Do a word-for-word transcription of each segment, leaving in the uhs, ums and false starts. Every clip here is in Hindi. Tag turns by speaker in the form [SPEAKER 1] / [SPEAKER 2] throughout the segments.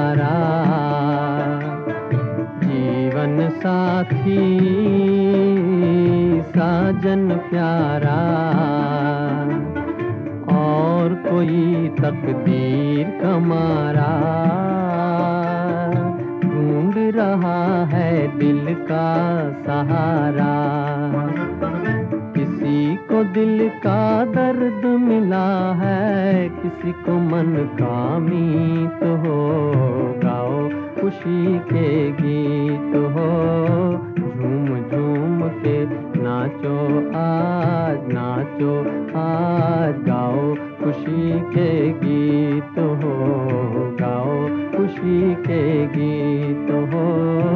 [SPEAKER 1] तुम्हारा, जीवन साथी साजन प्यारा, और कोई तकदीर कमारा ढूंढ रहा है दिल का सहारा। किसी को दिल का दर्द मिला है, किसी को मन का मीत हो, गाओ खुशी के गीत हो, झूम झूम के नाचो आज, नाचो आज, गाओ खुशी के गीत हो, गाओ खुशी के गीत हो।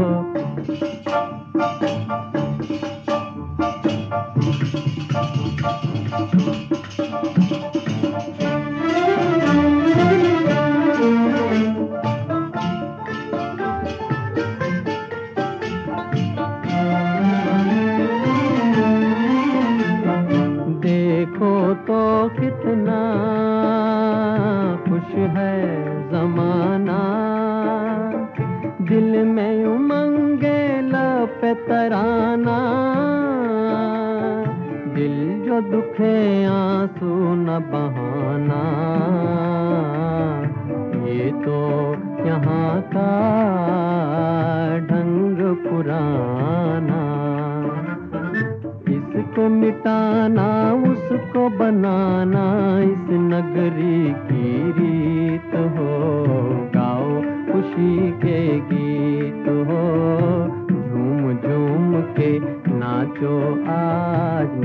[SPEAKER 1] देखो तो कितना खुश है ज़माना, दिल में उमंगे लब पे तराना, दिल जो दुखे आंसू न बहाना, ये तो यहाँ का ढंग पुराना। इसको मिटाना उसको बनाना इस नगरी की रीत हो, गाओ खुशी के गीत हो, झूम झूम के नाचो आज,